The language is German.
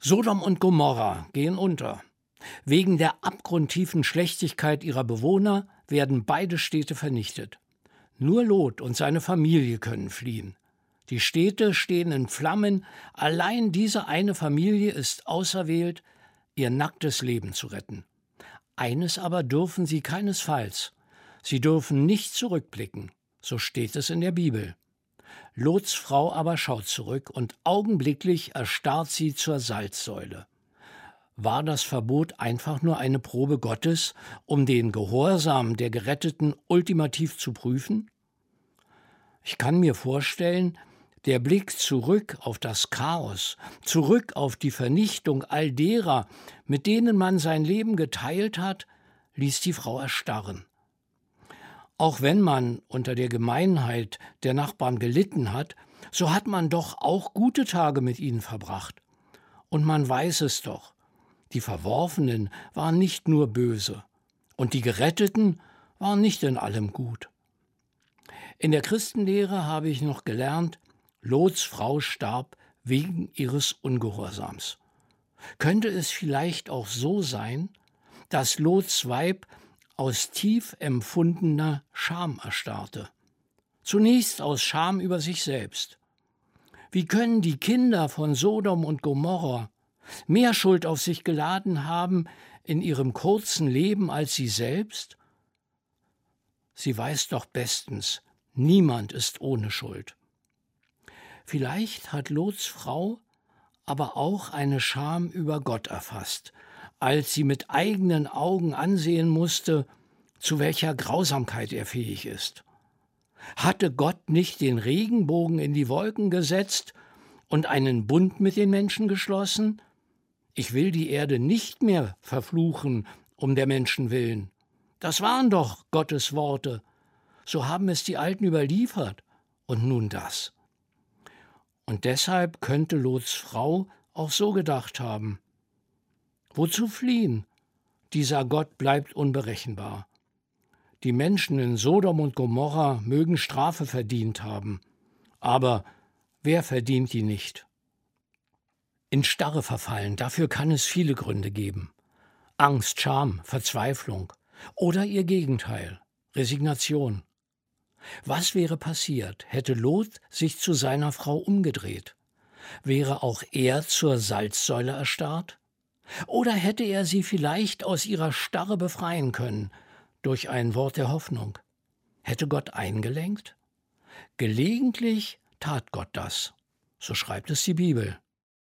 Sodom und Gomorra gehen unter. Wegen der abgrundtiefen Schlechtigkeit ihrer Bewohner werden beide Städte vernichtet. Nur Lot und seine Familie können fliehen. Die Städte stehen in Flammen, allein diese eine Familie ist auserwählt, ihr nacktes Leben zu retten. Eines aber dürfen sie keinesfalls: Sie dürfen nicht zurückblicken, so steht es in der Bibel. Lots Frau aber schaut zurück und augenblicklich erstarrt sie zur Salzsäule. War das Verbot einfach nur eine Probe Gottes, um den Gehorsam der Geretteten ultimativ zu prüfen? Ich kann mir vorstellen, der Blick zurück auf das Chaos, zurück auf die Vernichtung all derer, mit denen man sein Leben geteilt hat, ließ die Frau erstarren. Auch wenn man unter der Gemeinheit der Nachbarn gelitten hat, so hat man doch auch gute Tage mit ihnen verbracht. Und man weiß es doch: Die Verworfenen waren nicht nur böse und die Geretteten waren nicht in allem gut. In der Christenlehre habe ich noch gelernt, Lots Frau starb wegen ihres Ungehorsams. Könnte es vielleicht auch so sein, dass Lots Weib aus tief empfundener Scham erstarrte? Zunächst aus Scham über sich selbst. Wie können die Kinder von Sodom und Gomorra mehr Schuld auf sich geladen haben in ihrem kurzen Leben als sie selbst? Sie weiß doch bestens, niemand ist ohne Schuld. Vielleicht hat Lots Frau aber auch eine Scham über Gott erfasst, als sie mit eigenen Augen ansehen musste, zu welcher Grausamkeit er fähig ist. Hatte Gott nicht den Regenbogen in die Wolken gesetzt und einen Bund mit den Menschen geschlossen? Ich will die Erde nicht mehr verfluchen um der Menschen willen. Das waren doch Gottes Worte. So haben es die Alten überliefert. Und nun das. Und deshalb könnte Lots Frau auch so gedacht haben: Wozu fliehen? Dieser Gott bleibt unberechenbar. Die Menschen in Sodom und Gomorra mögen Strafe verdient haben, aber wer verdient die nicht? In Starre verfallen, dafür kann es viele Gründe geben. Angst, Scham, Verzweiflung oder ihr Gegenteil, Resignation. Was wäre passiert, hätte Lot sich zu seiner Frau umgedreht? Wäre auch er zur Salzsäule erstarrt? Oder hätte er sie vielleicht aus ihrer Starre befreien können durch ein Wort der Hoffnung? Hätte Gott eingelenkt? Gelegentlich tat Gott das, so schreibt es die Bibel.